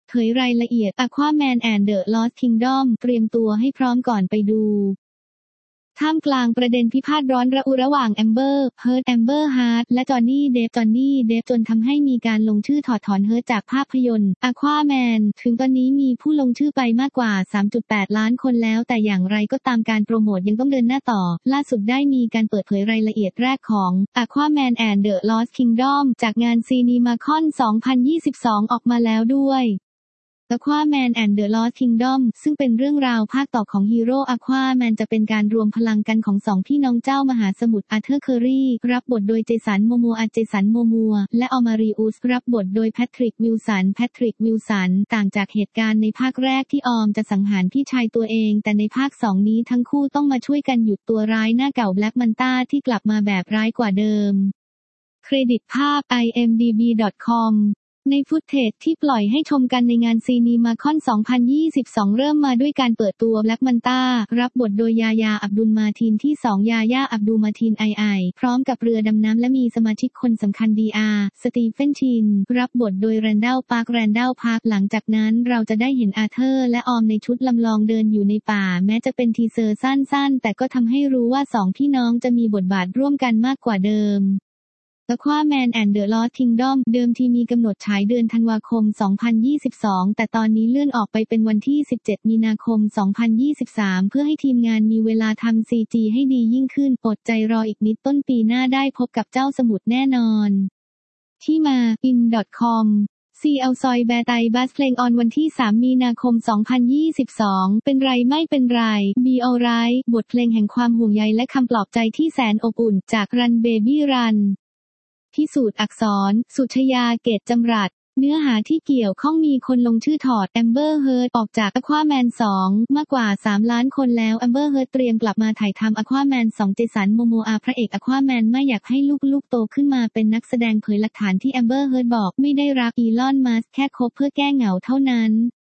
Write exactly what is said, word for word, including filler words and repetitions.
เผยรายละเอียด Aquaman and the Lost Kingdom เตรียมตัวให้พร้อมก่อนไปดูท่ามกลางประเด็นพิพาทร้อนระอุระหว่างแอมเบอร์เฮิร์ตแอมเบอร์ฮาร์ทและจอห์นนี่เดฟจอห์นนี่เดฟจนทำให้มีการลงชื่อถอดถอนเฮิร์ตจากภาพยนตร์ Aquaman ถึงตอนนี้มีผู้ลงชื่อไปมากกว่า สามจุดแปด ล้านคนแล้วแต่อย่างไรก็ตามการโปรโมทยังต้องเดินหน้าต่อล่าสุดได้มีการเปิดเผยรายละเอียดแรกของ Aquaman and the Lost Kingdom จากงาน CinemaCon สองพันยี่สิบสอง ออกมาแล้วด้วย Aquaman and the Lost Kingdom ซึ่งเป็นเรื่องราวภาคต่อของฮีโร่ Aquaman จะเป็นการรวมพลังกันของสองพี่น้องเจ้ามหาสมุทรอาร์เธอร์เคอรีรับบทโดยเจสันโมโมอาเจสันโมมัวและออมาริอุสรับบทโดยแพทริกวิลสันแพทริกวิลสันต่างจากเหตุการณ์ในภาคแรกที่ออมจะสังหารพี่ชายตัวเองแต่ในภาคสองนี้ทั้งคู่ต้องมาช่วยกันหยุดตัวร้ายหน้าเก่าแบล็กมันต้าที่กลับมาแบบร้ายกว่าเดิมเครดิตภาพ ไอ เอ็ม ดี บี ดอท คอมในฟุตเทจที่ปล่อยให้ชมกันในงานซีนีมาคอน สองพันยี่สิบสอง เริ่มมาด้วยการเปิดตัวแบล็กมันต้ารับบทโดยยายาอับดุลมาทีนที่สองยายาอับดุลมาทีนไอไอพร้อมกับเรือดำน้ำและมีสมาชิกคนสำคัญดีอาร์สตีเฟนชินรับบทโดยแรนดัลปาร์คแรนดัลปาร์คหลังจากนั้นเราจะได้เห็นอาเธอร์และออมในชุดลำลองเดินอยู่ในป่าแม้จะเป็นทีเซอร์สั้นๆแต่ก็ทำให้รู้ว่าสองพี่น้องจะมีบทบาทร่วมกันมากกว่าเดิมAquaman and the Lost Kingdom เดิมทีมีกำหนดฉายเดือนธันวาคม สองพันยี่สิบสอง แต่ตอนนี้เลื่อนออกไปเป็นวันที่ สิบเจ็ด มีนาคม สองพันยี่สิบสาม เพื่อให้ทีมงานมีเวลาทำ ซี จี ให้ดียิ่งขึ้นอดใจรออีกนิดต้นปีหน้าได้พบกับเจ้าสมุทรแน่นอนที่มา อิน ดอท คอม ซี แอล ซอยแบร์ไตบัสเพลงออนวันที่ สาม มีนาคม สองพันยี่สิบสอง เป็นไรไม่เป็นไร Be Alright บทเพลงแห่งความห่วงใยและคำปลอบใจที่แสนอบอุ่นจาก Run Baby Runพิสูจน์อักษรสุชยาเกตจำรัดเนื้อหาที่เกี่ยวข้องมีคนลงชื่อถอดแอมเบอร์เฮิร์ตออกจาก Aquaman สองมากกว่าสามล้านคนแล้วแอมเบอร์เฮิร์ตเตรียมกลับมาถ่ายทำ Aquaman สองเจสันโมโมอาพระเอก Aquaman ไม่อยากให้ลูกๆโตขึ้นมาเป็นนักแสดงเผยหลักฐานที่แอมเบอร์เฮิร์ตบอกไม่ได้รักอีลอนมัสก์แค่คบเพื่อแก้เหงาเท่านั้น